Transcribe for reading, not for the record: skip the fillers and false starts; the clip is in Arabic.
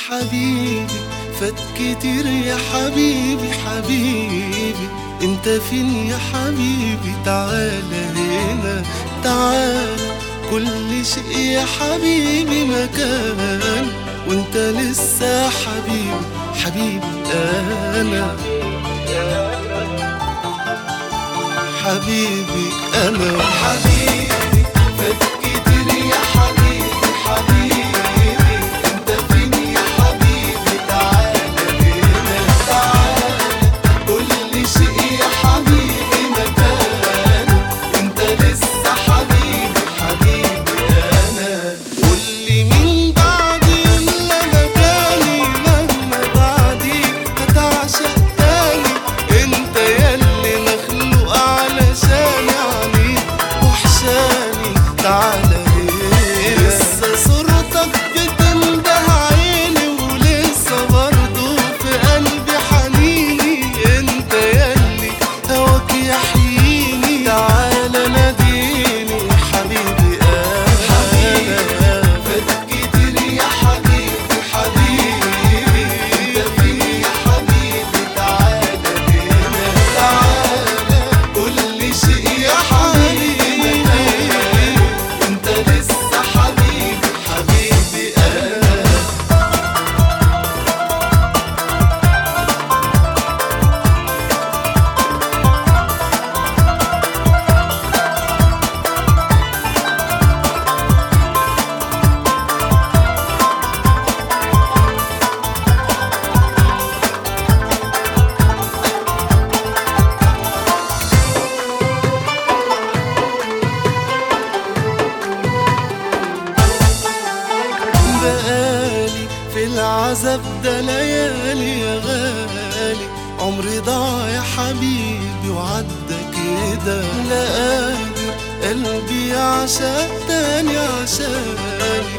حبيبي فات كتير يا حبيبي حبيبي، انت فين يا حبيبي؟ تعالى هنا تعالى، كل شيء يا حبيبي مكان، وانت لسه حبيبي حبيبي انا حبيبي انا حبيبي فات كتير يا حبيبي حبيبي، انت فين يا حبيبي؟ تعالى هنا تعالى، كل شيء يا حبيبي مكان، وانت لسه حبيبي حبيبي انا. قولي مين بعدي ولا مكاني، مهما بعدي هتعشق تاني، انت ياللي مخلوق علشان عنيك وحشاني. تعالى هنا لسه صورتك بتنده عيني، ولسه برضو في قلبي حنيني، انت ياللي هواك يحييني. تعالى ناديني حبيبي انا فات كتير يا حبيبي حبيبي، انت فين يا حبيبي؟ تعالى هنا تعالى، كل شيء يا حبيبي مكان، وانت لسه حبيبي حبيبي انا. بقالي في العذاب ده ليالي يا غالي، عمري ضاع يا حبيبي وعدى كده، لا قادر قلبي عشان تاني عشاني،